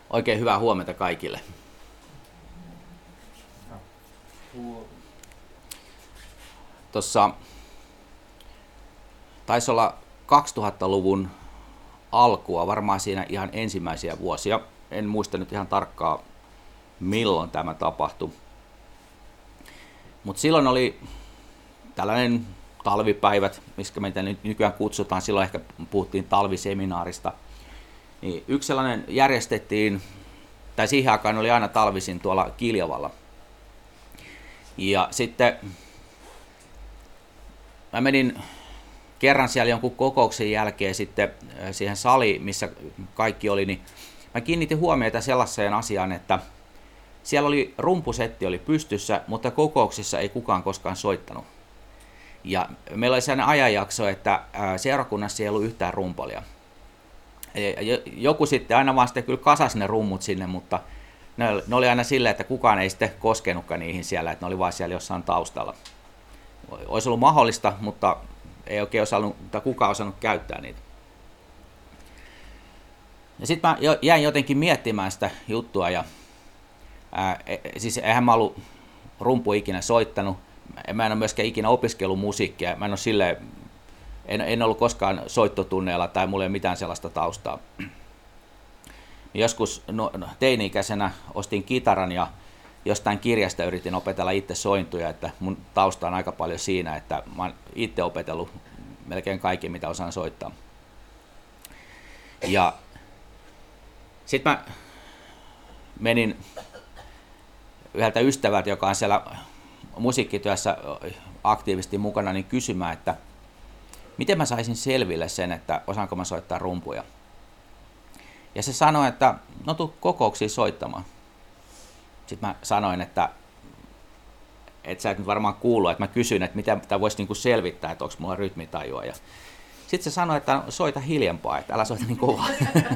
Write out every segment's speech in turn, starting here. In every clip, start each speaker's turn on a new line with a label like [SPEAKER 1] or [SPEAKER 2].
[SPEAKER 1] Oikein hyvää huomenta kaikille. Tuossa taisi olla 2000-luvun alkua, varmaan siinä ihan ensimmäisiä vuosia. En muista nyt ihan tarkkaan, milloin tämä tapahtui. Mutta silloin oli tällainen talvipäivät, miksi meitä nyt nykyään kutsutaan, silloin ehkä puhuttiin talviseminaarista. Niin yksi sellainen järjestettiin, tai siihen aikaan oli aina talvisin tuolla Kiljavalla. Ja sitten mä menin kerran siellä jonkun kokouksen jälkeen sitten siihen saliin, missä kaikki oli, niin mä kiinnitin huomiota sellaiseen asiaan, että siellä oli rumpusetti oli pystyssä, mutta kokouksissa ei kukaan koskaan soittanut. Ja meillä oli sellainen ajanjakso, että seurakunnassa ei ollut yhtään rumpolia. Joku sitten aina vaan sitten kyllä kasasi ne rummut sinne, mutta ne oli aina silleen, että kukaan ei sitten koskenutkaan niihin siellä, että ne oli vaan siellä jossain taustalla. Olisi ollut mahdollista, mutta ei oikein osannut, tai kukaan osannut käyttää niitä. Ja sitten mä jäin jotenkin miettimään sitä juttua, ja siis eihän mä ollut rumpu ikinä soittanut, mä en ole myöskään ikinä opiskellut musiikkia, mä en ole silleen, en ollut koskaan soittotunneilla tai mulla ei ole mitään sellaista taustaa. Joskus teini-ikäisenä ostin kitaran ja jostain kirjasta yritin opetella itse sointuja, että mun tausta on aika paljon siinä, että mä oon itse opetellut melkein kaikki, mitä osaan soittaa. Ja sitten mä menin yhdeltä ystävältä, joka on siellä musiikkityössä aktiivisesti mukana, niin kysymään, että miten mä saisin selville sen, että osaanko mä soittaa rumpuja. Ja se sanoi, että no tuu kokouksiin soittamaan. Sitten mä sanoin, että sä et nyt varmaan kuullut, että mä kysyin, että miten tämä voisi niinku selvittää, että onko mulla rytmitajua. Ja sitten se sanoi, että soita hiljempaa, että älä soita niin kovaa.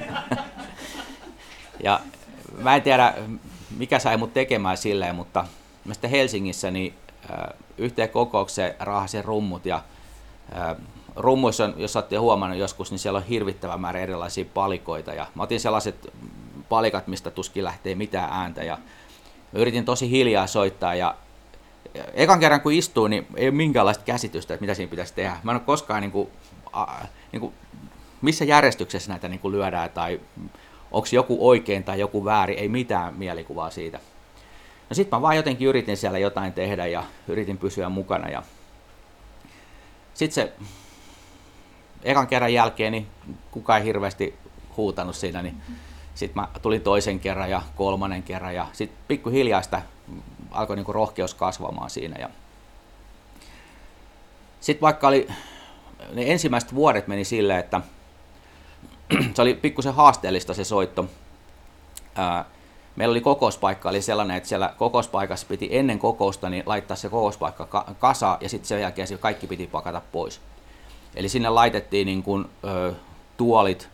[SPEAKER 1] Ja mä en tiedä, mikä sai mut tekemään silleen, mutta mä sitten Helsingissä niin yhteen kokoukseen raahasin rummut ja rummuissa on, jos olette huomannut joskus, niin siellä on hirvittävä määrä erilaisia palikoita ja mä otin sellaiset palikat, mistä tuskin lähtee mitään ääntä ja yritin tosi hiljaa soittaa ja ekan kerran kun istuin, niin ei ole minkäänlaista käsitystä, että mitä siinä pitäisi tehdä. Mä en ole koskaan missä järjestyksessä näitä lyödään tai onko joku oikein tai joku väärin, ei mitään mielikuvaa siitä. No sit mä vaan jotenkin yritin siellä jotain tehdä ja yritin pysyä mukana ja sitten se ekan kerran jälkeen niin kukaan ei hirveästi huutanut siinä, niin sitten mä tulin toisen kerran ja kolmannen kerran ja sitten pikkuhiljaa sitä alkoi rohkeus kasvamaan siinä. Ja sitten vaikka ne ensimmäiset vuodet meni silleen, että se oli pikkusen haasteellista se soitto. Meillä oli kokouspaikka, oli sellainen, että siellä kokouspaikassa piti ennen kokousta niin laittaa se kokouspaikka kasaan ja sitten sen jälkeen se kaikki piti pakata pois. Eli sinne laitettiin tuolit.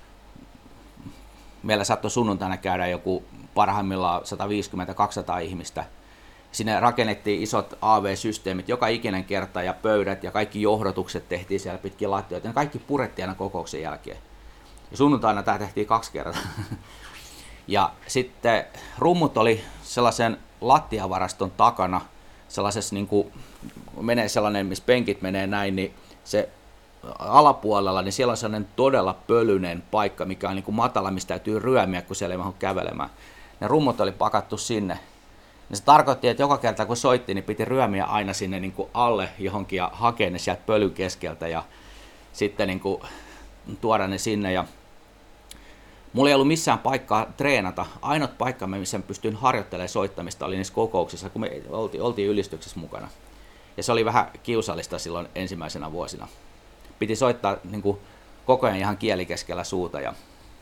[SPEAKER 1] Meillä saattoi sunnuntaina käydä joku parhaimmillaan 150-200 ihmistä. Sinne rakennettiin isot AV-systeemit joka ikinen kerta ja pöydät ja kaikki johdotukset tehtiin siellä pitkin lattioita. Ne kaikki purettiin aina kokouksen jälkeen. Ja sunnuntaina tämä tehtiin 2 kertaa. Ja sitten rummut oli sellaisen lattiavaraston takana, sellaisessa menee sellainen, missä penkit menee näin, niin se alapuolella, niin siellä on sellainen todella pölyinen paikka, mikä on matala, mistä täytyy ryömiä, kun siellä ei mahdu kävelemään. Ne rummut oli pakattu sinne. Ja se tarkoitti, että joka kerta kun soitti, niin piti ryömiä aina sinne alle johonkin ja hakea ne sieltä pölyn keskeltä ja sitten tuoda ne sinne. Ja mulla ei ollut missään paikkaa treenata. Ainut paikka, missä pystyin harjoittelemaan soittamista, oli niissä kokouksissa, kun me oltiin ylistyksessä mukana. Ja se oli vähän kiusallista silloin ensimmäisenä vuosina. Piti soittaa koko ajan ihan kieli keskellä suuta. Ja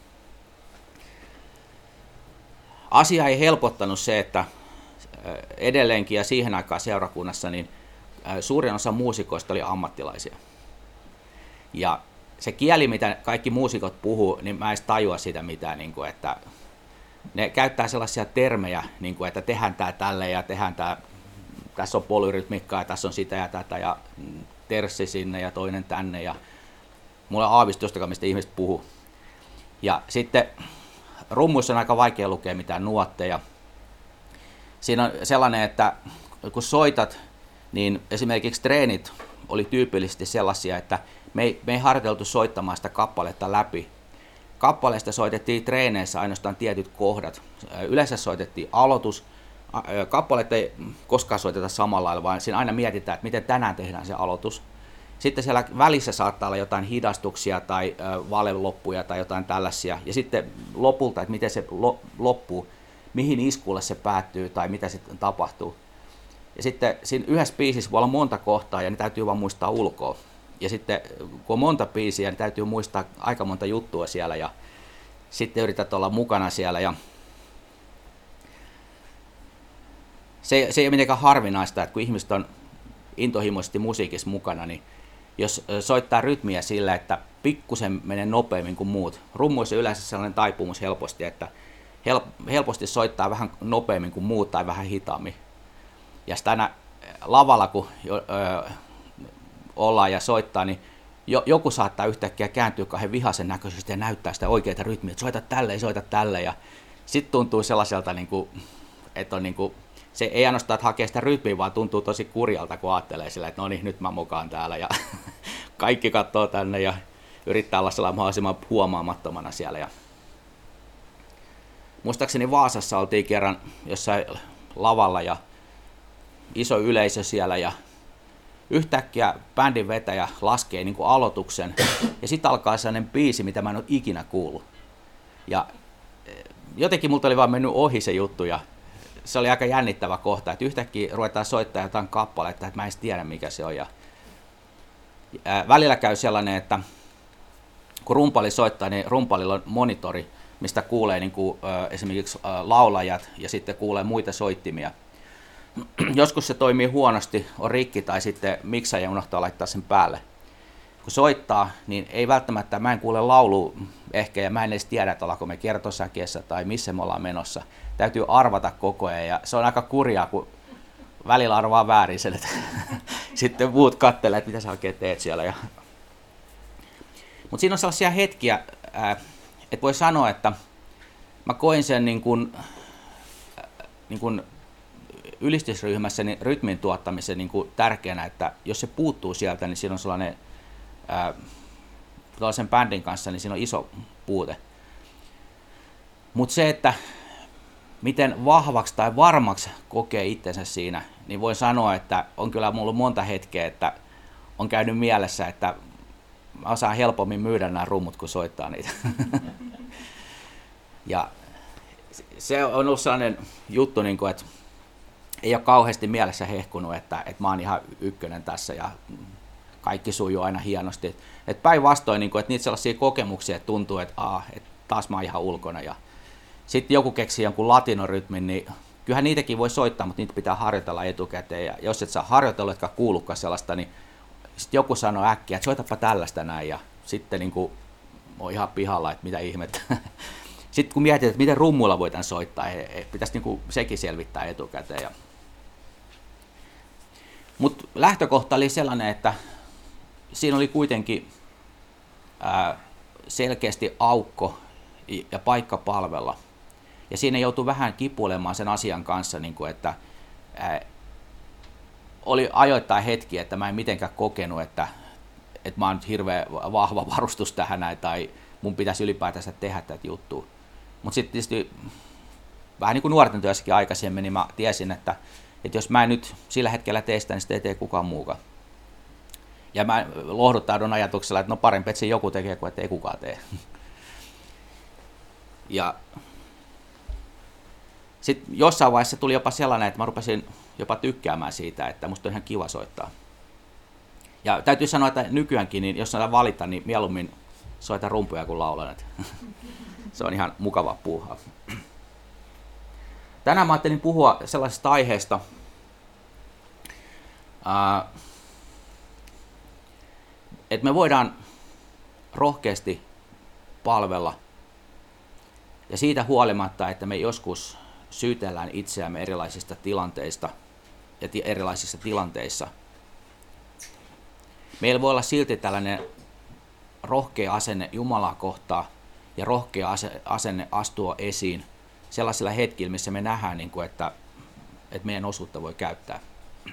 [SPEAKER 1] asia ei helpottanut se, että edelleenkin ja siihen aikaan seurakunnassa niin suurin osa muusikoista oli ammattilaisia. Ja se kieli, mitä kaikki muusikot puhuu, niin mä en edes tajua sitä mitään, että ne käyttää sellaisia termejä, että tehdään tää tälle ja tehdään tää, tässä on polyrytmikkaa ja tässä on sitä ja tätä ja terssi sinne ja toinen tänne ja mulla on aavistustakaan, mistä ihmiset puhuu. Ja sitten rummuissa on aika vaikea lukea mitään nuotteja. Siinä on sellainen, että kun soitat, niin esimerkiksi treenit oli tyypillisesti sellaisia, että me ei harjoiteltu soittamaan sitä kappaletta läpi. Kappaleesta soitettiin treeneissä ainoastaan tietyt kohdat. Yleensä soitettiin aloitus. Kappaletta ei koskaan soiteta samalla lailla, vaan siinä aina mietitään, että miten tänään tehdään se aloitus. Sitten siellä välissä saattaa olla jotain hidastuksia tai valeloppuja tai jotain tällaisia. Ja sitten lopulta, että miten se loppuu, mihin iskulle se päättyy tai mitä sitten tapahtuu. Ja sitten siinä yhdessä biisissä voi olla monta kohtaa ja ne täytyy vaan muistaa ulkoa. Ja sitten kun on monta biisiä, niin täytyy muistaa aika monta juttua siellä ja sitten yrität olla mukana siellä. Ja se ei ole mitenkään harvinaista, että kun ihmiset on intohimoisesti musiikissa mukana, niin jos soittaa rytmiä sillä, että pikkusen menee nopeammin kuin muut. Rummuissa yleensä sellainen taipumus helposti, että helposti soittaa vähän nopeammin kuin muut tai vähän hitaammin. Ja sitten aina lavalla, kun ollaan ja soittaa, niin joku saattaa yhtäkkiä kääntyä kahden vihaisen näköisesti ja näyttää sitä oikeaa rytmiä, että soita tälle. Ja sitten tuntuu sellaiselta, että on se ei ainoastaan, että hakee sitä rytmiä, vaan tuntuu tosi kurjalta, kun ajattelee sillä, että no niin, nyt mä mukaan täällä. Ja kaikki katsoo tänne ja yrittää olla sellainen mahdollisimman huomaamattomana siellä. Ja muistaakseni Vaasassa oltiin kerran jossain lavalla ja iso yleisö siellä ja yhtäkkiä bändin vetäjä laskee niin kuin aloituksen ja sitten alkaa sellainen biisi, mitä mä en ole ikinä kuullut. Ja jotenkin multa oli vaan mennyt ohi se juttu ja se oli aika jännittävä kohta, että yhtäkkiä ruvetaan soittaa jotain kappaletta, että mä en edes tiedä mikä se on. Ja välillä käy sellainen, että kun rumpali soittaa, niin rumpalilla on monitori, mistä kuulee niin kuin, esimerkiksi laulajat ja sitten kuulee muita soittimia. Joskus se toimii huonosti, on rikki tai sitten miksaaja unohtaa laittaa sen päälle. Kun soittaa, niin ei välttämättä, mä en kuule laulua ehkä ja mä en edes tiedä, että ollaanko me kertosäkeessä tai missä me ollaan menossa. Täytyy arvata koko ajan ja se on aika kurjaa, kun välillä arvaa väärin sen, että sitten muut kattelee, että mitä sä oikein teet siellä. Mutta siinä on sellaisia hetkiä, että voi sanoa, että mä koin sen niin kuin ylistysryhmässä niin rytmin tuottamisen niin kuin tärkeänä, että jos se puuttuu sieltä, niin siinä on sellainen tällaisen bändin kanssa, niin siinä on iso puute. Mutta se, että miten vahvaksi tai varmaksi kokee itsensä siinä, niin voin sanoa, että on kyllä mulla monta hetkeä, että on käynyt mielessä, että mä osaan helpommin myydä nämä rummut, kun soittaa niitä. Ja se on ollut sellainen juttu, että ei ole kauheasti mielessä hehkunut, että mä oon ihan ykkönen tässä ja kaikki sujuu aina hienosti. Et päinvastoin, että niitä sellaisia kokemuksia, että tuntuu, että taas mä oon ihan ulkona. Ja sitten joku keksii jonkun latinorytmin, niin kyllähän niitäkin voi soittaa, mutta niitä pitää harjoitella etukäteen. Ja jos et saa harjoitella, etkä kuulukaan sellaista, niin sitten joku sanoo äkkiä, että soitapa tällaista näin. Ja sitten on ihan pihalla, että mitä ihmettä. Sitten kun mietit, että miten rummuilla voidaan soittaa, pitäisi sekin selvittää etukäteen. Mutta lähtökohta oli sellainen, että siinä oli kuitenkin selkeästi aukko ja paikka palvella. Ja siinä joutui vähän kipuilemaan sen asian kanssa, että oli ajoittain hetki, että mä en mitenkään kokenut, että mä oon nyt hirveän vahva varustus tähän näin, tai mun pitäisi ylipäätänsä tehdä tätä juttua. Mutta sitten tietysti vähän niin kuin nuorten työssäkin aikaisemmin, niin mä tiesin, että jos mä en nyt sillä hetkellä tee sitä, niin sitä ei tee kukaan muukaan. Ja mä lohduttaudun ajatuksella, että no parempi, että se joku tekee kuin että ei kukaan tee. Ja sitten jossain vaiheessa tuli jopa sellainen, että mä rupesin jopa tykkäämään siitä, että musta on ihan kiva soittaa. Ja täytyy sanoa, että nykyäänkin, niin jos saadaan valita, niin mieluummin soita rumpuja kuin laulan. Se on ihan mukava puuhaa. Tänään mä ajattelin puhua sellaisesta aiheesta, että me voidaan rohkeasti palvella ja siitä huolimatta, että me joskus syytellään itseämme erilaisista tilanteista ja erilaisissa tilanteissa. Meillä voi olla silti tällainen rohkea asenne Jumalaa kohtaan ja rohkea asenne astua esiin sellaisilla hetkillä, missä me nähdään, niin kuin, että meidän osuutta voi käyttää.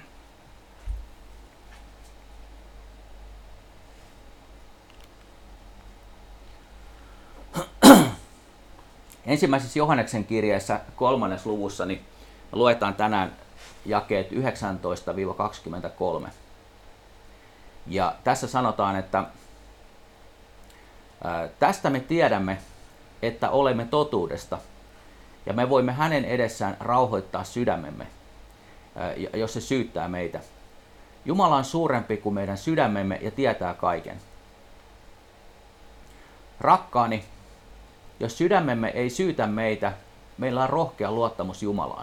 [SPEAKER 1] Ensimmäisessä Johanneksen kirjeessä 3. luvussa niin luetaan tänään jakeet 19-23. Ja tässä sanotaan, että tästä me tiedämme, että olemme totuudesta, ja me voimme hänen edessään rauhoittaa sydämemme, jos se syyttää meitä. Jumala on suurempi kuin meidän sydämemme ja tietää kaiken. Rakkaani, jos sydämemme ei syytä meitä, meillä on rohkea luottamus Jumalaan.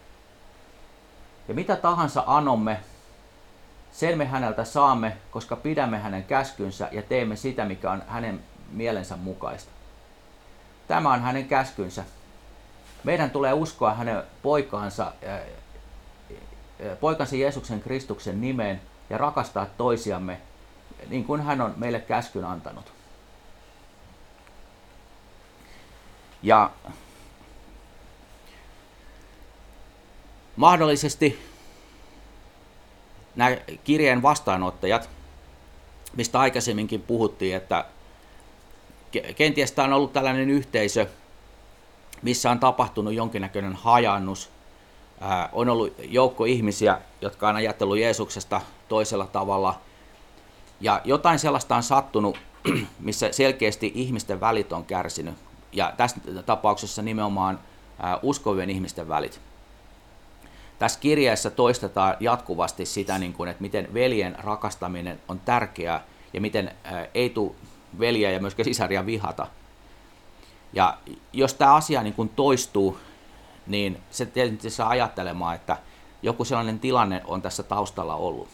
[SPEAKER 1] Ja mitä tahansa anomme, sen me häneltä saamme, koska pidämme hänen käskynsä ja teemme sitä, mikä on hänen mielensä mukaista. Tämä on hänen käskynsä. Meidän tulee uskoa hänen poikansa Jeesuksen Kristuksen nimeen ja rakastaa toisiamme, niin kuin hän on meille käskyn antanut. Ja mahdollisesti nämä kirjeen vastaanottajat, mistä aikaisemminkin puhuttiin, että kenties tämä on ollut tällainen yhteisö, missä on tapahtunut jonkinnäköinen hajannus. On ollut joukko ihmisiä, jotka on ajatellut Jeesuksesta toisella tavalla. Ja jotain sellaista on sattunut, missä selkeästi ihmisten välit on kärsinyt. Ja tässä tapauksessa nimenomaan uskovien ihmisten välit. Tässä kirjeessä toistetaan jatkuvasti sitä, että miten veljen rakastaminen on tärkeää ja miten ei tule veljeä ja myöskään sisaria vihata. Ja jos tämä asia toistuu, niin se tietysti saa ajattelemaan, että joku sellainen tilanne on tässä taustalla ollut.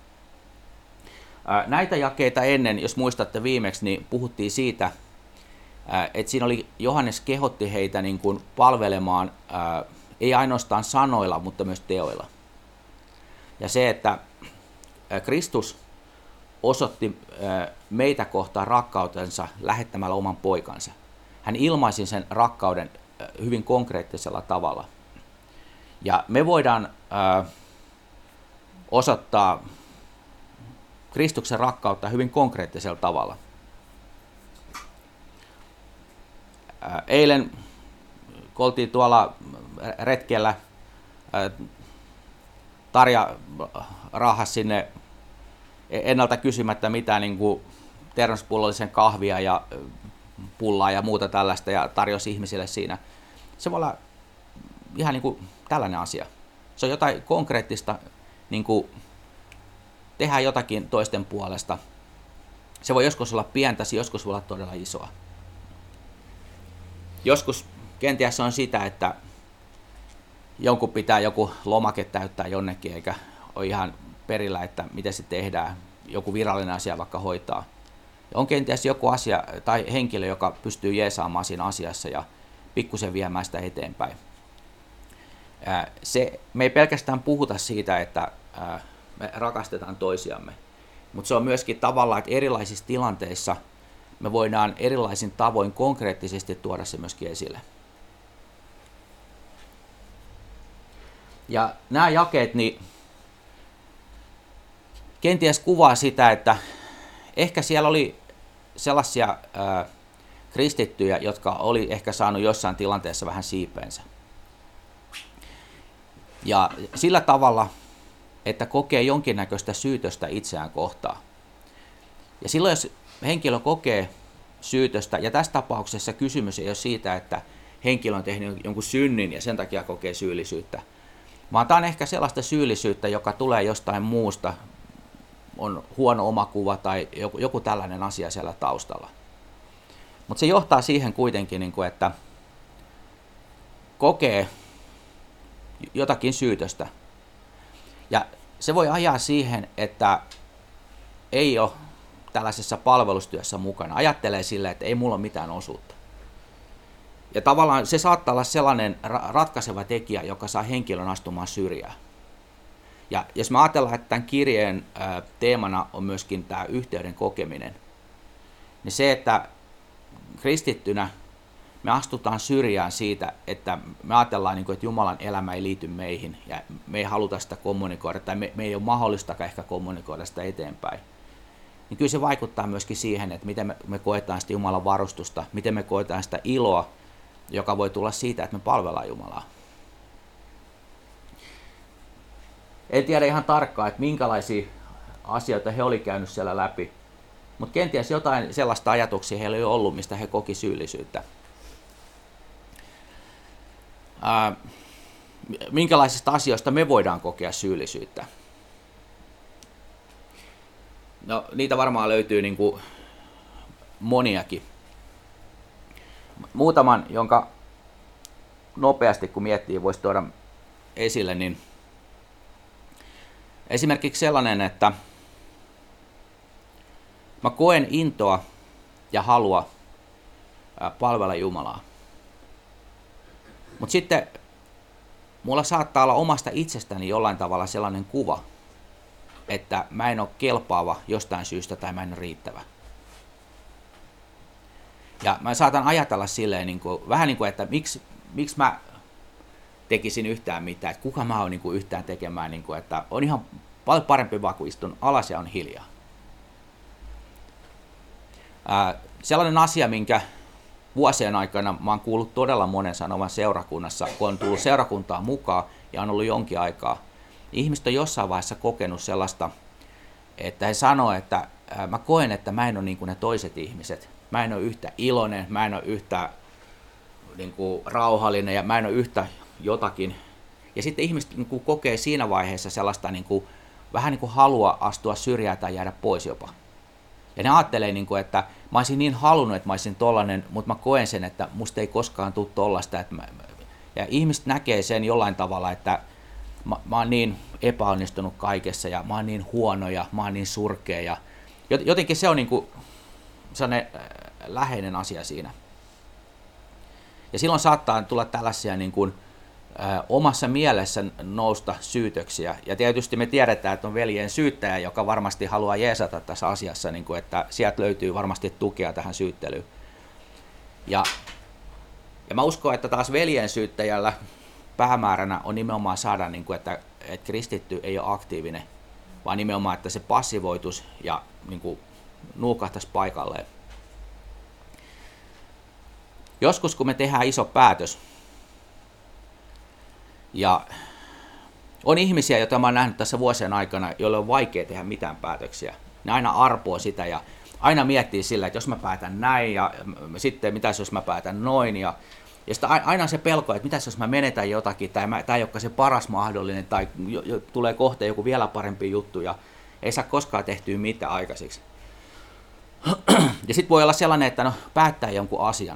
[SPEAKER 1] Näitä jakeita ennen, jos muistatte viimeksi, niin puhuttiin siitä, että siinä oli Johannes kehotti heitä palvelemaan ei ainoastaan sanoilla, mutta myös teoilla. Ja se, että Kristus osoitti meitä kohtaan rakkautensa lähettämällä oman poikansa. Hän ilmaisi sen rakkauden hyvin konkreettisella tavalla. Ja me voidaan osoittaa Kristuksen rakkautta hyvin konkreettisella tavalla. Eilen, kun oltiin tuolla retkellä, Tarja raahasi sinne ennalta kysymättä mitään termospullollisen kahvia ja pullaa ja muuta tällaista ja tarjosi ihmisille siinä. Se voi olla ihan tällainen asia. Se on jotain konkreettista, tehdä jotakin toisten puolesta. Se voi joskus olla pientä, joskus voi olla todella isoa. Joskus kenties on sitä, että jonkun pitää joku lomake täyttää jonnekin, eikä ole ihan perillä, että miten se tehdään, joku virallinen asia vaikka hoitaa. Ja on kenties joku asia tai henkilö, joka pystyy jeesaamaan siinä asiassa ja pikkusen viemään sitä eteenpäin. Me ei pelkästään puhuta siitä, että me rakastetaan toisiamme, mutta se on myöskin tavallaan, että erilaisissa tilanteissa me voidaan erilaisin tavoin konkreettisesti tuoda se myöskin esille. Ja nämä jakeet niin kenties kuvaa sitä, että ehkä siellä oli sellaisia kristittyjä, jotka oli ehkä saanut jossain tilanteessa vähän siipeensä. Ja sillä tavalla, että kokee jonkinnäköistä syytöstä itseään kohtaan. Ja silloin, jos henkilö kokee syytöstä, ja tässä tapauksessa kysymys ei ole siitä, että henkilö on tehnyt jonkun synnin ja sen takia kokee syyllisyyttä, vaan tämä on ehkä sellaista syyllisyyttä, joka tulee jostain muusta, on huono omakuva tai joku tällainen asia siellä taustalla. Mutta se johtaa siihen kuitenkin, että kokee jotakin syytöstä. Ja se voi ajaa siihen, että ei ole tällaisessa palvelustyössä mukana. Ajattelee sille, että ei mulla ole mitään osuutta. Ja tavallaan se saattaa olla sellainen ratkaiseva tekijä, joka saa henkilön astumaan syrjään. Ja jos me ajatellaan, että tämän kirjeen teemana on myöskin tämä yhteyden kokeminen, niin se, että kristittynä me astutaan syrjään siitä, että me ajatellaan, että Jumalan elämä ei liity meihin ja me ei haluta sitä kommunikoida tai me ei ole mahdollistakaan ehkä kommunikoida sitä eteenpäin. Niin kyllä se vaikuttaa myöskin siihen, että miten me koetaan sitä Jumalan varustusta, miten me koetaan sitä iloa, joka voi tulla siitä, että me palvellaan Jumalaa. En tiedä ihan tarkkaan, että minkälaisia asioita he oli käynyt siellä läpi, mutta kenties jotain sellaista ajatuksia heillä ei ollut, mistä he koki syyllisyyttä. Minkälaisista asioista me voidaan kokea syyllisyyttä? No, niitä varmaan löytyy niin kuin moniakin. Muutaman, jonka nopeasti kun miettii voisi tuoda esille, niin esimerkiksi sellainen, että mä koen intoa ja halua palvella Jumalaa. Mutta sitten mulla saattaa olla omasta itsestäni jollain tavalla sellainen kuva, että mä en ole kelpaava jostain syystä tai mä en ole riittävä. Ja mä saatan ajatella silleen, vähän niin kuin, että miksi mä tekisin yhtään mitään, että kuka mä oon yhtään tekemään, että on ihan paljon parempi vaan, kun istun alas ja on hiljaa. Sellainen asia, minkä vuosien aikana mä oon kuullut todella monen sanovan seurakunnassa, kun on tullut seurakuntaa mukaan ja on ollut jonkin aikaa. Ihmiset on jossain vaiheessa kokenut sellaista, että he sanoo, että mä koen, että mä en ole niin kuin ne toiset ihmiset. Mä en ole yhtä iloinen, mä en ole yhtä niin kuin rauhallinen ja mä en ole yhtä jotakin. Ja sitten ihmiset niin kuin kokee siinä vaiheessa sellaista vähän niin kuin halua astua syrjään tai jäädä pois jopa. Ja ne ajattelee, että mä olisin niin halunnut, että mä olisin tollainen, mutta mä koen sen, että musta ei koskaan tule tollaista. Ja ihmiset näkee sen jollain tavalla, että mä oon niin epäonnistunut kaikessa ja mä oon niin huono ja mä oon niin surkea. Ja jotenkin se on sellainen läheinen asia siinä. Ja silloin saattaa tulla tällaisia omassa mielessä nousta syytöksiä. Ja tietysti me tiedetään, että on veljen syyttäjä, joka varmasti haluaa jeesata tässä asiassa, että sieltä löytyy varmasti tukea tähän syyttelyyn. Ja mä uskon, että taas veljen syyttäjällä päämääränä on nimenomaan saada, että kristitty ei ole aktiivinen, vaan nimenomaan, että se passivoitus ja nuukahtaisi paikalleen. Joskus, kun me tehdään iso päätös, ja on ihmisiä, joita mä oon nähnyt tässä vuosien aikana, joille on vaikea tehdä mitään päätöksiä. Ne aina arpoo sitä ja aina miettii sillä, että jos mä päätän näin ja sitten mitäs jos mä päätän noin. Ja sitten aina se pelko, että mitäs jos mä menetän jotakin tai tämä ei olekaan se paras mahdollinen tai tulee kohta joku vielä parempi juttu ja ei saa koskaan tehtyä mitään aikaiseksi. Ja sitten voi olla sellainen, että päättää jonkun asian.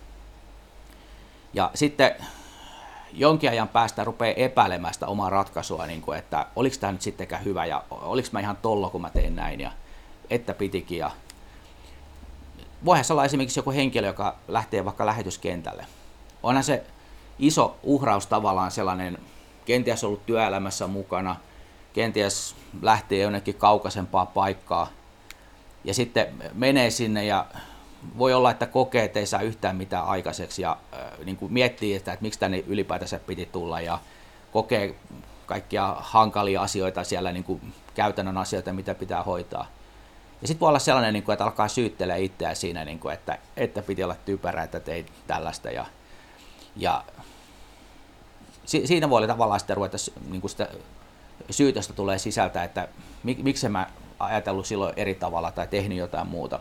[SPEAKER 1] Ja sitten jonkin ajan päästä rupeaa epäilemään sitä omaa ratkaisua, että oliko tämä nyt sittenkään hyvä ja oliko mä ihan tollo, kun mä tein näin ja että pitikin. Ja voihan se olla esimerkiksi joku henkilö, joka lähtee vaikka lähetyskentälle. Onhan se iso uhraus tavallaan sellainen, kenties ollut työelämässä mukana, kenties lähtee jonnekin kaukaisempaa paikkaa ja sitten menee sinne ja voi olla, että kokee, että ei saa yhtään mitään aikaiseksi ja miettii, että miksi tänne ylipäätänsä piti tulla ja kokee kaikkia hankalia asioita siellä, käytännön asioita, mitä pitää hoitaa. Ja sitten voi olla sellainen, että alkaa syyttelee itseään siinä, että piti olla typerä, että teit tällaista. Ja siinä voi olla tavallaan sitten ruveta, sitä syytöstä tulee sisältä, että miksi mä ajatellut silloin eri tavalla tai tehnyt jotain muuta.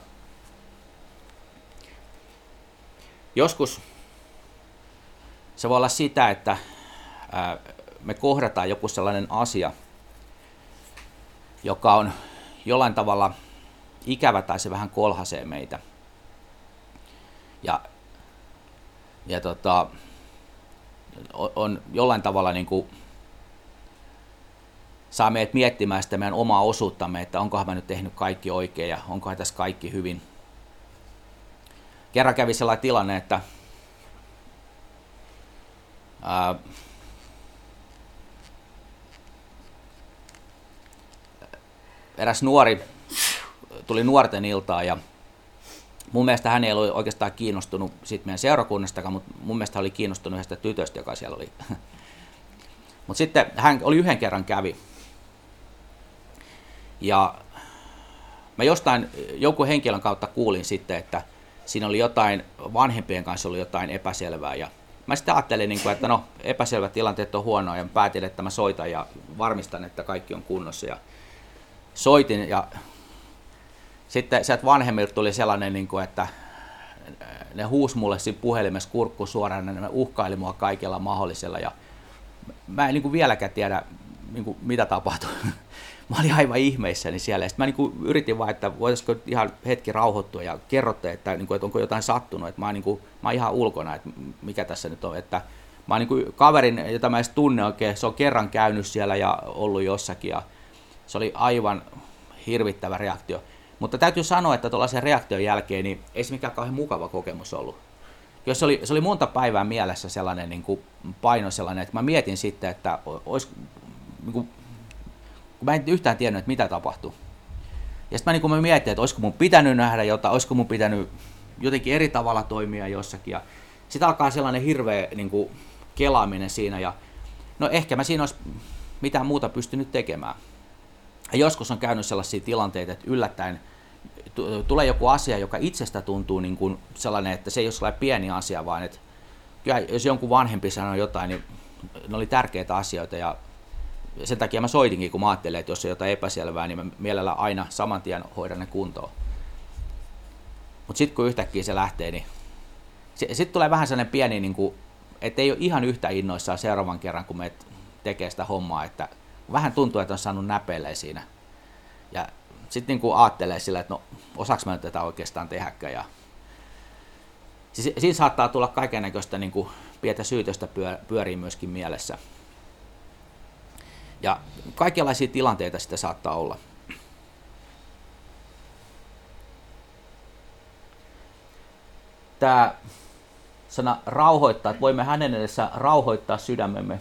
[SPEAKER 1] Joskus se voi olla sitä, että me kohdataan joku sellainen asia, joka on jollain tavalla ikävä tai se vähän kolhaisee meitä. Ja on jollain tavalla saa meidät miettimään sitä meidän omaa osuuttamme, että onkohan mä nyt tehnyt kaikki oikein ja onkohan tässä kaikki hyvin. Kerran kävi sellainen tilanne, että eräs nuori tuli nuorten iltaan ja mun mielestä hän ei ollut oikeastaan kiinnostunut siitä meidän seurakunnastakaan, mutta mun mielestä hän oli kiinnostunut yhdestä tytöstä, joka siellä oli. Mutta sitten hän oli yhden kerran kävi. Ja mä jostain jonkun henkilön kautta kuulin sitten, että siinä oli jotain, vanhempien kanssa oli jotain epäselvää. Ja mä sitten ajattelin, että no, epäselvät tilanteet on huonoa, ja päätin, että mä soitan ja varmistan, että kaikki on kunnossa. Ja soitin, ja sitten sieltä vanhemmilta tuli sellainen, että ne huusi mulle siinä puhelimessa kurkku suoraan, ne uhkaili mua kaikella mahdollisella. Ja mä en vieläkään tiedä, mitä tapahtui. Mä olin aivan ihmeissäni siellä. Sitten mä yritin vaan, että voitaisiko ihan hetki rauhoittua ja kerrotte, että onko jotain sattunut. Että mä oon ihan ulkona, että mikä tässä nyt on. Että mä oon kaverin, jota mä edes tunne oikein, se on kerran käynyt siellä ja ollut jossakin. Ja se oli aivan hirvittävä reaktio. Mutta täytyy sanoa, että tuollaisen reaktion jälkeen niin ei se mikään kauhean mukava kokemus ollut. Jos se oli monta päivää mielessä sellainen paino sellainen, että mä mietin sitten, että olisi, kun mä en yhtään tiennyt, että mitä tapahtui. Ja sitten mä mietin, että olisiko mun pitänyt nähdä jotain, olisiko mun pitänyt jotenkin eri tavalla toimia jossakin. Ja sitten alkaa sellainen hirveä kelaaminen siinä. Ja no ehkä mä siinä olisi mitään muuta pystynyt tekemään. Ja joskus on käynyt sellaisia tilanteita, että yllättäen tulee joku asia, joka itsestä tuntuu sellainen, että se ei ole sellainen pieni asia, vaan että jos jonkun vanhempi sanoo jotain, niin ne oli tärkeitä asioita. Ja sen takia mä soitinkin, kun mä ajattelin, että jos on jotain epäselvää, niin mä mielellään aina saman tien hoidan ne kuntoon. Mutta sitten kun yhtäkkiä se lähtee, niin sitten tulee vähän sellainen pieni, että ei ole ihan yhtä innoissaan seuraavan kerran, kun me tekee sitä hommaa, että vähän tuntuu, että on saanut näpeilleen siinä. Ja sitten ajattelee sillä, että no osaaks mä nyt tätä oikeastaan tehdäkään. Ja siinä saattaa tulla kaikennäköistä pientä syytöstä pyörii myöskin mielessä. Ja kaikenlaisia tilanteita sitä saattaa olla. Tämä sana rauhoittaa, että voimme hänen edessä rauhoittaa sydämemme.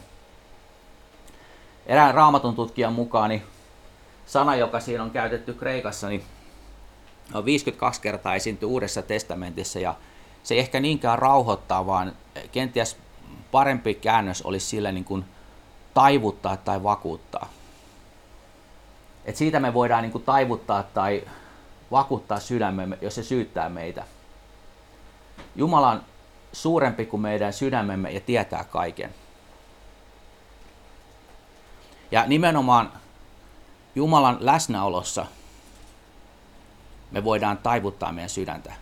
[SPEAKER 1] Erään Raamatun tutkijan mukaan niin sana, joka siinä on käytetty kreikassa, niin on 52 kertaa esiintyy Uudessa testamentissa. Ja se ei ehkä niinkään rauhoittaa, vaan kenties parempi käännös olisi sille taivuttaa tai vakuuttaa. Et siitä me voidaan taivuttaa tai vakuuttaa sydämemme, jos se syyttää meitä. Jumala on suurempi kuin meidän sydämemme ja tietää kaiken. Ja nimenomaan Jumalan läsnäolossa me voidaan taivuttaa meidän sydäntä.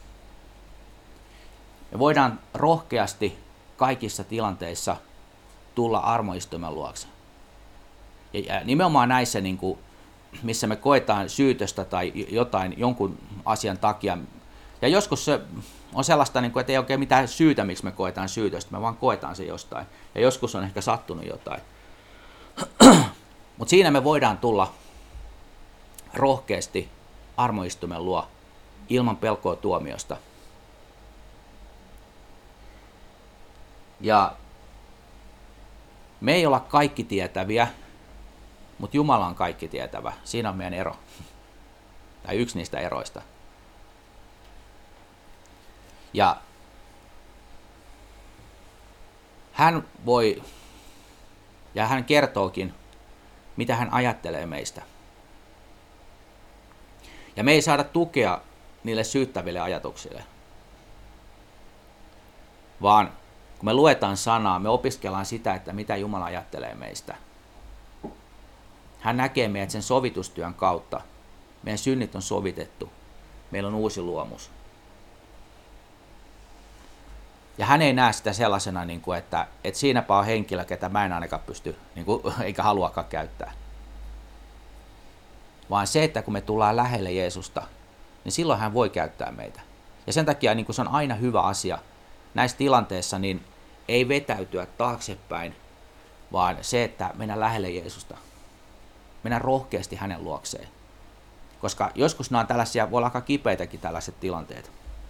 [SPEAKER 1] Me voidaan rohkeasti kaikissa tilanteissa tulla armoistuimen luokse. Ja nimenomaan näissä, missä me koetaan syytöstä tai jonkun asian takia. Ja joskus se on sellaista, että ei oikein mitään syytä, miksi me koetaan syytöstä, me vaan koetaan se jostain. Ja joskus on ehkä sattunut jotain. Mutta siinä me voidaan tulla rohkeasti armoistuimen luo ilman pelkoa tuomiosta. Ja me ei olla kaikki tietäviä, mutta Jumala on kaikki tietävä. Siinä on meidän ero. Tai yksi niistä eroista. Ja hän voi, ja hän kertookin, mitä hän ajattelee meistä. Ja me ei saada tukea niille syyttäville ajatuksille. Vaan kun me luetaan sanaa, me opiskellaan sitä, että mitä Jumala ajattelee meistä. Hän näkee meidät sen sovitustyön kautta. Meidän synnit on sovitettu. Meillä on uusi luomus. Ja hän ei näe sitä sellaisena, että siinäpä on henkilö, ketä mä en ainakaan pysty, eikä haluakaan käyttää. Vaan se, että kun me tullaan lähelle Jeesusta, niin silloin hän voi käyttää meitä. Ja sen takia se on aina hyvä asia näissä tilanteissa, niin ei vetäytyä taaksepäin, vaan se, että mennään lähelle Jeesusta. Mennään rohkeasti hänen luokseen. Koska joskus nämä on tällaisia, voi olla aika kipeitäkin tällaiset tilanteet.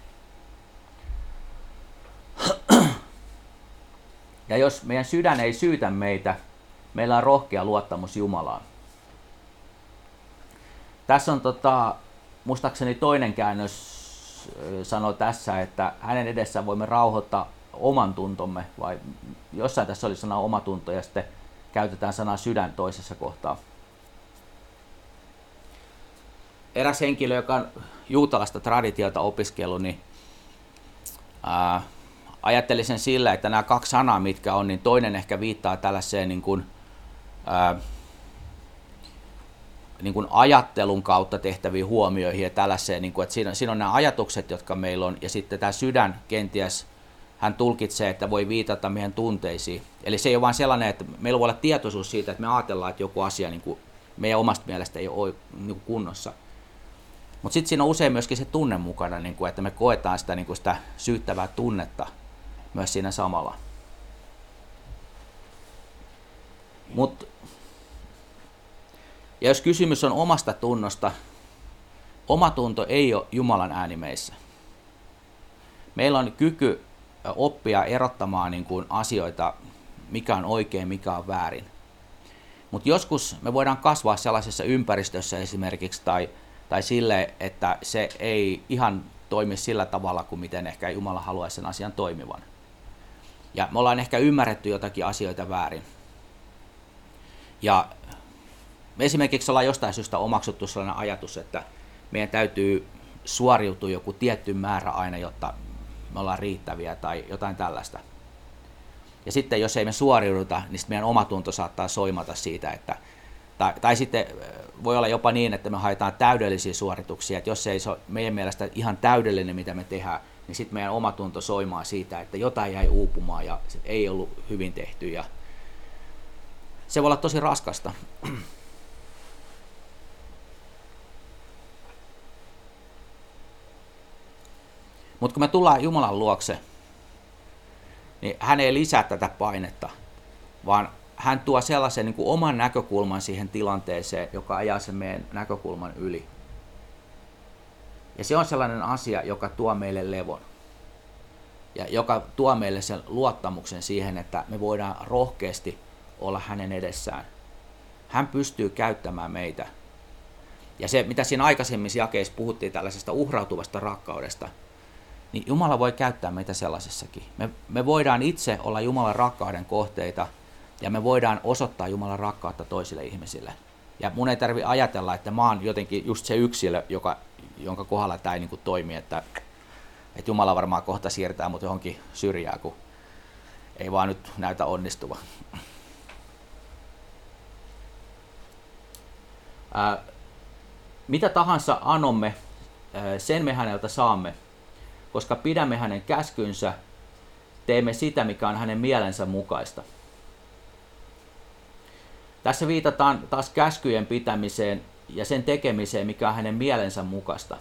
[SPEAKER 1] Ja jos meidän sydän ei syytä meitä, meillä on rohkea luottamus Jumalaan. Tässä on muistaakseni toinen käännös Jeesus sanoi tässä, että hänen edessään voimme rauhoittaa oman tuntomme, vai jossain tässä oli sana omatunto ja sitten käytetään sanaa sydän toisessa kohtaa. Eräs henkilö, joka on juutalaista traditiota opiskellut, niin ajatteli sen sillä, että nämä kaksi sanaa, mitkä on, niin toinen ehkä viittaa tällaiseen niin kuin ajattelun kautta tehtäviin huomioihin ja tällaiseen, niin kuin, että siinä on nämä ajatukset, jotka meillä on, ja sitten tämä sydän kenties hän tulkitsee, että voi viitata meidän tunteisiin. Eli se ei ole vain sellainen, että meillä voi olla tietoisuus siitä, että me ajatellaan, että joku asia niin kuin meidän omasta mielestä ei ole niin kuin kunnossa. Mutta sitten siinä on usein myöskin se tunne mukana, niin kuin, että me koetaan sitä, niin kuin sitä syyttävää tunnetta myös siinä samalla. Ja jos kysymys on omasta tunnosta, omatunto ei ole Jumalan ääni meissä. Meillä on kyky oppia erottamaan niin kuin asioita, mikä on oikein, mikä on väärin. Mutta joskus me voidaan kasvaa sellaisessa ympäristössä esimerkiksi tai sille, että se ei ihan toimi sillä tavalla kuin miten ehkä Jumala haluaisi sen asian toimivan. Ja me ollaan ehkä ymmärretty jotakin asioita väärin. Ja me esimerkiksi ollaan jostain syystä omaksuttu sellainen ajatus, että meidän täytyy suoriutua joku tietty määrä aina, jotta me ollaan riittäviä tai jotain tällaista. Ja sitten jos ei me suoriuduta, niin meidän omatunto saattaa soimata siitä, että tai sitten voi olla jopa niin, että me haetaan täydellisiä suorituksia, että jos ei se ole meidän mielestä ihan täydellinen, mitä me tehdään, niin sitten meidän omatunto soimaa siitä, että jotain jäi uupumaan ja se ei ollut hyvin tehty. Ja se voi olla tosi raskasta. Mutta kun me tullaan Jumalan luokse, niin hän ei lisää tätä painetta, vaan hän tuo sellaisen niin kuin oman näkökulman siihen tilanteeseen, joka ajaa sen meidän näkökulman yli. Ja se on sellainen asia, joka tuo meille levon. Ja joka tuo meille sen luottamuksen siihen, että me voidaan rohkeasti olla hänen edessään. Hän pystyy käyttämään meitä. Ja se, mitä siinä aikaisemmissa jakeissa puhuttiin tällaisesta uhrautuvasta rakkaudesta, niin Jumala voi käyttää meitä sellaisessakin. Me voidaan itse olla Jumalan rakkauden kohteita, ja me voidaan osoittaa Jumalan rakkautta toisille ihmisille. Ja mun ei tarvitse ajatella, että mä oon jotenkin just se yksilö, jonka kohdalla tämä ei niin kuin toimi, että Jumala varmaan kohta siirtää mut johonkin syrjään, kun ei vaan nyt näytä onnistuva. Mitä tahansa anomme, sen me häneltä saamme, koska pidämme hänen käskynsä, teemme sitä, mikä on hänen mielensä mukaista. Tässä viitataan taas käskyjen pitämiseen ja sen tekemiseen, mikä on hänen mielensä mukaista.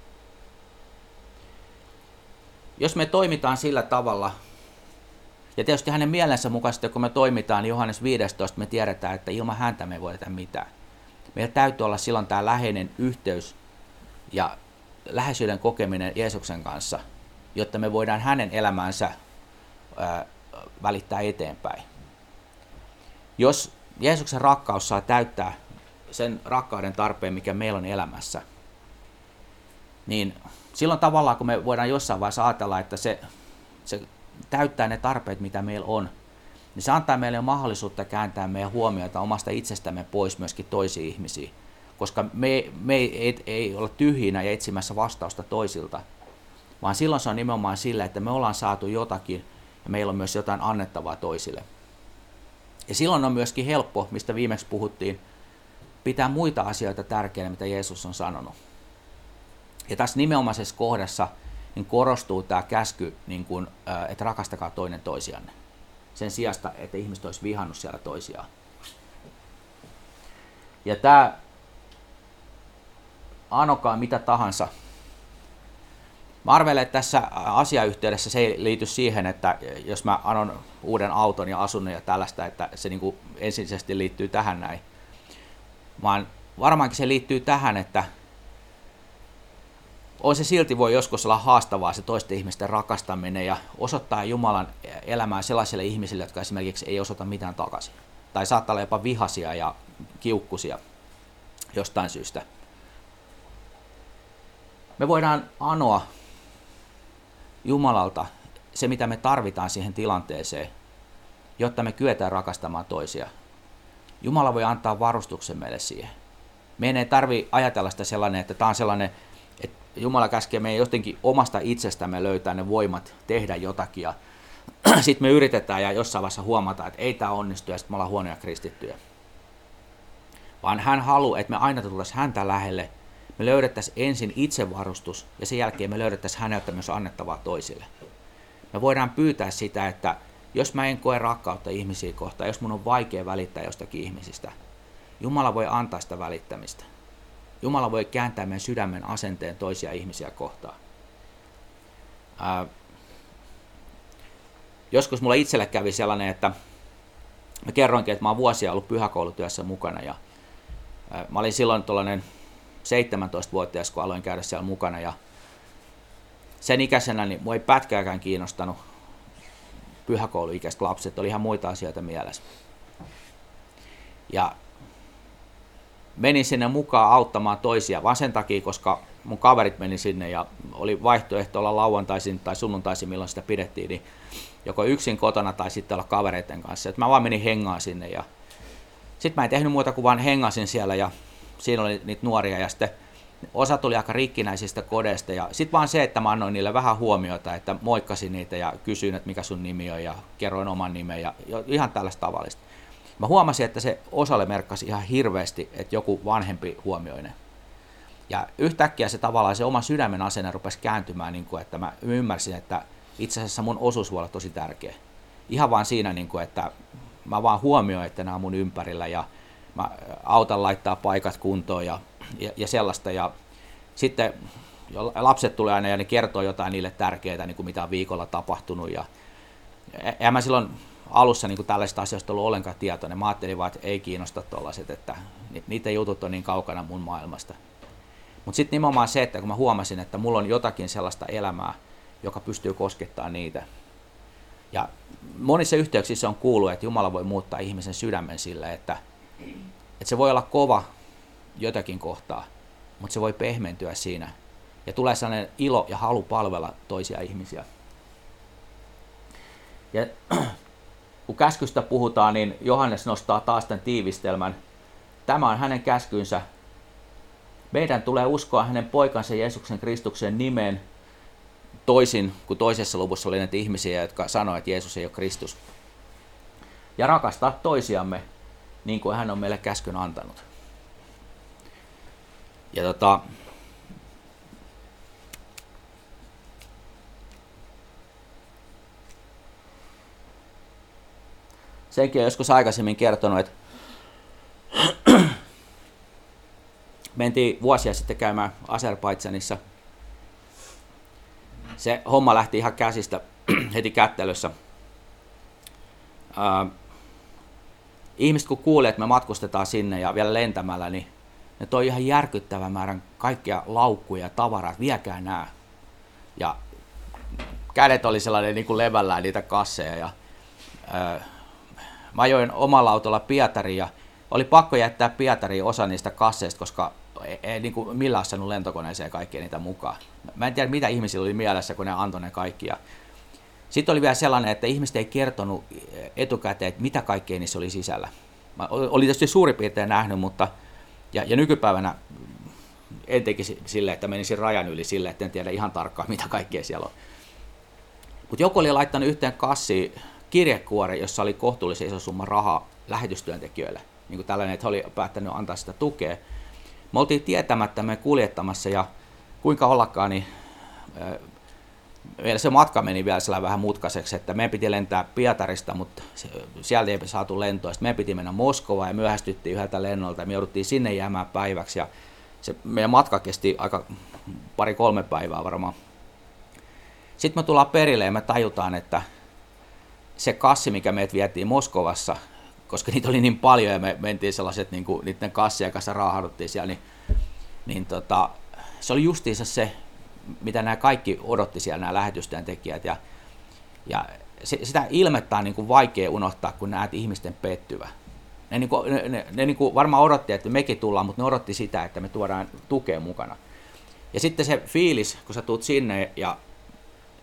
[SPEAKER 1] Jos me toimitaan sillä tavalla, ja tietysti hänen mielensä mukaista, kun me toimitaan, niin Johannes 15 me tiedetään, että ilman häntä me ei voida tehdä mitään. Meillä täytyy olla silloin tämä läheinen yhteys ja läheisyyden kokeminen Jeesuksen kanssa, jotta me voidaan hänen elämäänsä välittää eteenpäin. Jos Jeesuksen rakkaus saa täyttää sen rakkauden tarpeen, mikä meillä on elämässä, niin silloin tavallaan, kun me voidaan jossain vaiheessa ajatella, että se täyttää ne tarpeet, mitä meillä on, niin se antaa meille mahdollisuutta kääntää meidän huomiota omasta itsestämme pois myöskin toisiin ihmisiin, koska me ei olla tyhjinä ja etsimässä vastausta toisilta, vaan silloin se on nimenomaan sillä, että me ollaan saatu jotakin ja meillä on myös jotain annettavaa toisille. Ja silloin on myöskin helppo, mistä viimeksi puhuttiin, pitää muita asioita tärkeänä, mitä Jeesus on sanonut. Ja tässä nimenomaisessa kohdassa niin korostuu tämä käsky, niin kuin, että rakastakaa toinen toisianne. Sen sijasta, että ihmiset olisi vihannut siellä toisiaan. Ja tämä anokaa mitä tahansa. Mä arvelen, että tässä asiayhteydessä se ei liity siihen, että jos mä anon uuden auton ja asunnon ja tällaista, että se niin kuin ensisijaisesti liittyy tähän näin. Vaan varmaankin se liittyy tähän, että se silti voi joskus olla haastavaa se toisten ihmisten rakastaminen ja osoittaa Jumalan elämää sellaisille ihmisille, jotka esimerkiksi ei osoita mitään takaisin. Tai saattaa olla jopa vihaisia ja kiukkusia jostain syystä. Me voidaan anoa Jumalalta se, mitä me tarvitaan siihen tilanteeseen, jotta me kyetään rakastamaan toisia. Jumala voi antaa varustuksen meille siihen. Meidän ei tarvitse ajatella sitä sellainen, että tämä on sellainen, että Jumala käskee meidän jotenkin omasta itsestämme löytää ne voimat tehdä jotakin. Ja sitten me yritetään ja jossain vaiheessa huomataan, että ei tämä onnistu ja sitten me ollaan huonoja kristittyjä. Vaan hän haluaa, että me aina tultaisiin häntä lähelle. Me löydettäisiin ensin itsevarustus ja sen jälkeen me löydettäisiin häneltä myös annettavaa toisille. Me voidaan pyytää sitä, että jos mä en koe rakkautta ihmisiä kohtaan, jos mun on vaikea välittää jostakin ihmisistä, Jumala voi antaa sitä välittämistä. Jumala voi kääntää meidän sydämen asenteen toisia ihmisiä kohtaan. Joskus mulla itselle kävi sellainen, että mä kerroinkin, että mä oon vuosia ollut pyhäkoulutyössä mukana ja mä olin silloin tuollainen 17-vuotias, kun aloin käydä siellä mukana ja sen ikäisenä niin mua ei pätkääkään kiinnostanut pyhäkouluikäiset lapset, oli ihan muita asioita mielessä. Ja menin sinne mukaan auttamaan toisia, vaan sen takia, koska mun kaverit meni sinne ja oli vaihtoehto olla lauantaisin tai sunnuntaisin, milloin sitä pidettiin, niin joko yksin kotona tai sitten olla kavereiden kanssa. Et mä vaan menin hengaan sinne ja sitten mä en tehnyt muuta kuin vaan hengasin siellä ja siinä oli niitä nuoria ja sitten osa tuli aika rikkinäisistä kodeista ja sitten vaan se, että mä annoin niille vähän huomiota, että moikkasin niitä ja kysyin, että mikä sun nimi on ja kerroin oman nimen ja ihan tällaista tavallista. Mä huomasin, että se osalle merkkasi ihan hirveästi, että joku vanhempi huomioi ne. Ja yhtäkkiä se tavallaan se oma sydämen asenne rupesi kääntymään, niin kuin, että mä ymmärsin, että itse asiassa mun osuus voi olla tosi tärkeä. Ihan vaan siinä, niin kuin, että mä vaan huomioin, että nämä on mun ympärillä ja mä autan laittaa paikat kuntoon ja sellaista. Ja sitten lapset tulee aina ja ne kertoo jotain niille tärkeää, niin kuin mitä on viikolla tapahtunut. Ja mä silloin alussa niin kuin tällaisista asioista ollut ollenkaan tietoinen. Mä ajattelin vaan, että ei kiinnosta tollaiset, että niiden jutut on niin kaukana mun maailmasta. Mutta sitten nimenomaan se, että kun mä huomasin, että mulla on jotakin sellaista elämää, joka pystyy koskettamaan niitä. Ja monissa yhteyksissä on kuullut, että Jumala voi muuttaa ihmisen sydämen sille, että se voi olla kova jotakin kohtaa, mutta se voi pehmentyä siinä. Ja tulee sellainen ilo ja halu palvella toisia ihmisiä. Ja kun käskystä puhutaan, niin Johannes nostaa taas tämän tiivistelmän. Tämä on hänen käskynsä. Meidän tulee uskoa hänen poikansa Jeesuksen Kristuksen nimeen, toisin kuin toisessa luvussa oli näitä ihmisiä, jotka sanoivat, että Jeesus ei ole Kristus. Ja rakastaa toisiamme niin kuin hän on meille käskyn antanut. Ja senkin on joskus aikaisemmin kertonut, että mentiin vuosia sitten käymään Azerbaidžanissa. Se homma lähti ihan käsistä heti kättelyssä. Ihmiset kun kuulee, että me matkustetaan sinne ja vielä lentämällä, niin ne toi ihan järkyttävän määrän kaikkia laukkuja ja tavaraa, viekää nää. Ja kädet oli sellainen niin kuin levällään niitä kasseja. Ja, mä ajoin omalla autolla Pietariin ja oli pakko jättää Pietariin osa niistä kasseista, koska ei niin kuin millään saanut lentokoneeseen kaikkia niitä mukaan. Mä en tiedä, mitä ihmisillä oli mielessä, kun ne antoi ne kaikki. Sitten oli vielä sellainen, että ihmiset ei kertonut etukäteen, että mitä kaikkea niissä oli sisällä. Mä olin tietysti suurin piirtein nähnyt, mutta ja nykypäivänä en tekisi silleen, että menisin rajan yli silleen, että en tiedä ihan tarkkaan, mitä kaikkea siellä on. Mutta joku oli laittanut yhteen kassiin kirjekuori, jossa oli kohtuullisen iso summa rahaa lähetystyöntekijöille. Niin kuin tällainen, että he oli päättänyt antaa sitä tukea. Me oltiin tietämättä me kuljettamassa ja kuinka ollakaan, niin meillä se matka meni vielä vähän mutkaiseksi, että meidän piti lentää Pietarista, mutta sieltä ei saatu lentoa. Sitten meidän piti mennä Moskovaan ja myöhästyttiin yhdeltä lennolta ja me jouduttiin sinne jäämään päiväksi. Ja se meidän matka kesti aika 2-3 päivää varmaan. Sitten me tullaan perille ja me tajutaan, että se kassi, mikä meidät vietiin Moskovassa, koska niitä oli niin paljon ja me mentiin sellaiset, niin kuin niiden kassien kanssa raahauduttiin siellä, niin se oli justiinsa se, mitä nämä kaikki odotti siellä, nämä lähetystyöntekijät. Ja sitä ilmettä on niin kuin vaikea unohtaa, kun näet ihmisten pettyvä. Ne niin kuin varmaan odotti, että mekin tullaan, mutta ne odotti sitä, että me tuodaan tukea mukana. Ja sitten se fiilis, kun sä tuut sinne ja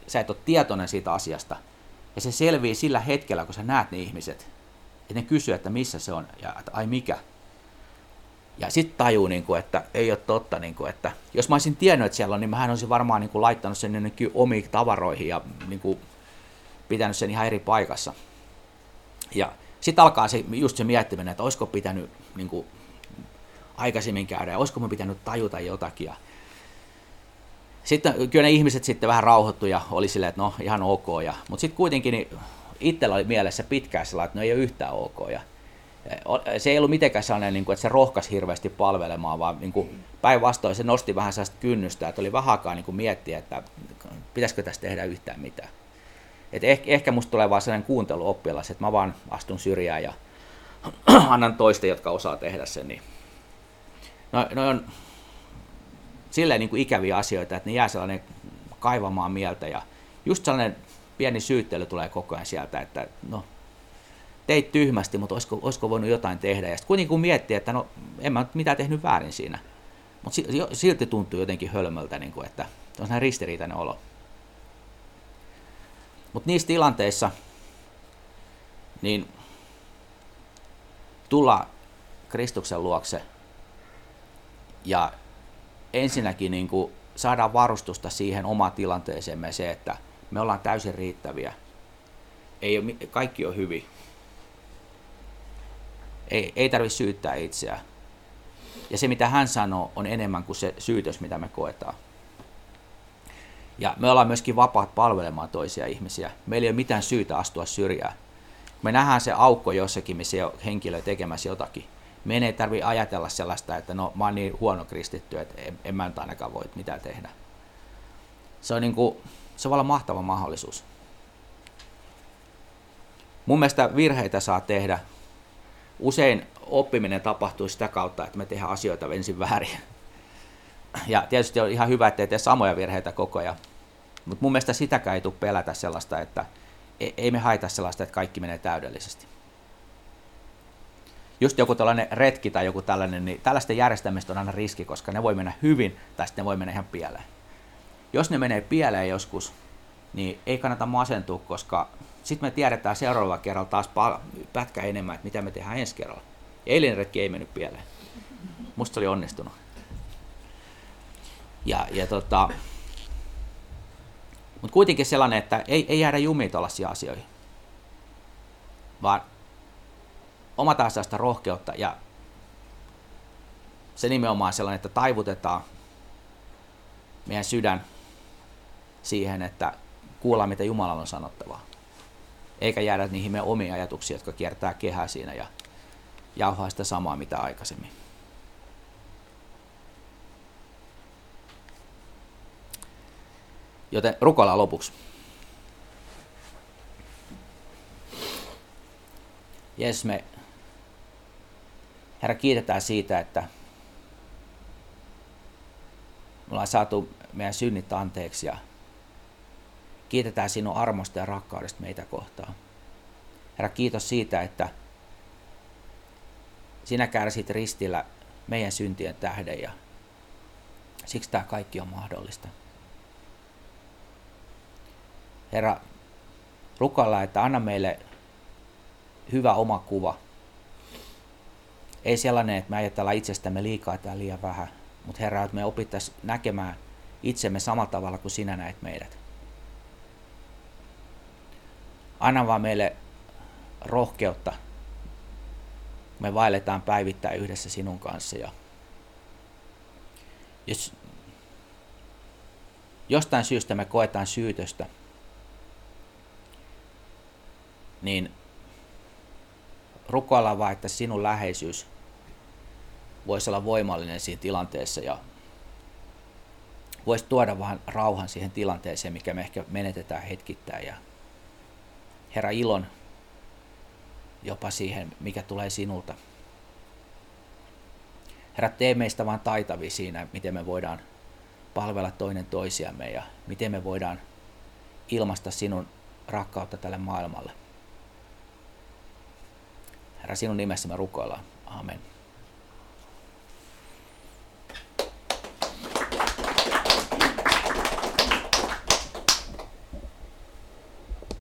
[SPEAKER 1] sä et ole tietoinen siitä asiasta. Ja se selvii sillä hetkellä, kun sä näet ne ihmiset. Ja ne kysyy, että missä se on, ja että ai mikä. Ja sitten tajuu, että ei ole totta, että jos mä olisin tiennyt, että siellä on, niin mähän olisin varmaan laittanut sen jonnekin omiin tavaroihin ja pitänyt sen ihan eri paikassa. Ja sitten alkaa just se miettiminen, että olisiko pitänyt aikaisemmin käydä ja olisiko mä pitänyt tajuta jotakin. Sitten kyllä ne ihmiset sitten vähän rauhoittu ja oli silleen, että no ihan ok. Mutta sitten kuitenkin niin itsellä oli mielessä pitkään sellainen, että no ei ole yhtään ok. Ja se ei ollut mitenkään sellainen, että se rohkaisi hirveästi palvelemaan, vaan päinvastoin se nosti vähän sellaista kynnystä, että oli vähän aikaa miettiä, että pitäisikö tässä tehdä yhtään mitään. Et ehkä musta tulee vaan sellainen kuunteluoppilas, että mä vaan astun syrjään ja annan toisten, jotka osaa tehdä sen. Niin. No on silleen ikäviä asioita, että ne jää sellainen kaivamaan mieltä ja just sellainen pieni syyttely tulee koko ajan sieltä, että no teit tyhmästi, mutta olisiko voinut jotain tehdä. Ja sitten kuitenkin miettii, että no en mä mitään tehnyt väärin siinä, mutta silti tuntuu jotenkin hölmöltä, että on sellainen ristiriitainen olo. Mutta niissä tilanteissa niin tulla Kristuksen luokse ja ensinnäkin saadaan varustusta siihen omaan tilanteeseemme se, että me ollaan täysin riittäviä. Kaikki on hyvin. Ei tarvitse syyttää itseään. Ja se, mitä hän sanoo, on enemmän kuin se syytös, mitä me koetaan. Ja me ollaan myöskin vapaat palvelemaan toisia ihmisiä. Meillä ei ole mitään syytä astua syrjään. Me nähdään se aukko jossakin, missä on henkilö tekemässä jotakin. Meidän ei tarvitse ajatella sellaista, että no mä oon niin huono kristitty, että en mä nyt ainakaan voi mitään tehdä. Se voi olla mahtava mahdollisuus. Mun mielestä virheitä saa tehdä. Usein oppiminen tapahtuu sitä kautta, että me tehdään asioita ensin väärin. Ja tietysti on ihan hyvä, ettei tee samoja virheitä koko ajan. Mutta mun mielestä sitäkään ei tule pelätä sellaista, että ei me haita sellaista, että kaikki menee täydellisesti. Just joku tällainen retki tai joku tällainen, niin tällaisten järjestämistä on aina riski, koska ne voi mennä hyvin tai sitten ne voi mennä ihan pieleen. Jos ne menee pieleen joskus, niin ei kannata masentua, koska sitten me tiedetään seuraavalla kerralla taas pätkä enemmän, että mitä me tehdään ensi kerralla. Eilinen retki ei mennyt pieleen. Musta se oli onnistunut. Mutta kuitenkin sellainen, että ei jäädä jumiin tuollaisiin asioihin, vaan omataan sellaista rohkeutta ja se nimenomaan sellainen, että taivutetaan meidän sydän siihen, että kuullaan mitä Jumalalla on sanottavaa. Eikä jäädä niihin meidän omiin ajatuksiin, jotka kiertää kehää siinä ja jauhaa sitä samaa mitä aikaisemmin. Joten rukoillaan lopuksi. Jeesus, me Herra kiitetään siitä, että me ollaan saatu meidän synnit anteeksi ja kiitetään sinun armosta ja rakkaudesta meitä kohtaan. Herra, kiitos siitä, että sinä kärsit ristillä meidän syntien tähden ja siksi tämä kaikki on mahdollista. Herra, rukoillaan, että anna meille hyvä oma kuva. Ei sellainen, että me ajatellaan itsestämme liikaa tai liian vähän, mutta Herra, että me opittaisiin näkemään itsemme samalla tavalla kuin sinä näet meidät. Anna vaan meille rohkeutta. Me vaelletaan päivittäin yhdessä sinun kanssa. Ja jos jostain syystä me koetaan syytöstä, niin rukoillaan vaan, että sinun läheisyys voisi olla voimallinen siinä tilanteessa ja voisi tuoda vähän rauhan siihen tilanteeseen, mikä me ehkä menetetään hetkittäin. Ja Herra, ilon jopa siihen, mikä tulee sinulta. Herra, tee meistä vaan taitavia siinä, miten me voidaan palvella toinen toisiamme ja miten me voidaan ilmaista sinun rakkautta tälle maailmalle. Herra, sinun nimessä me rukoillaan. Amen.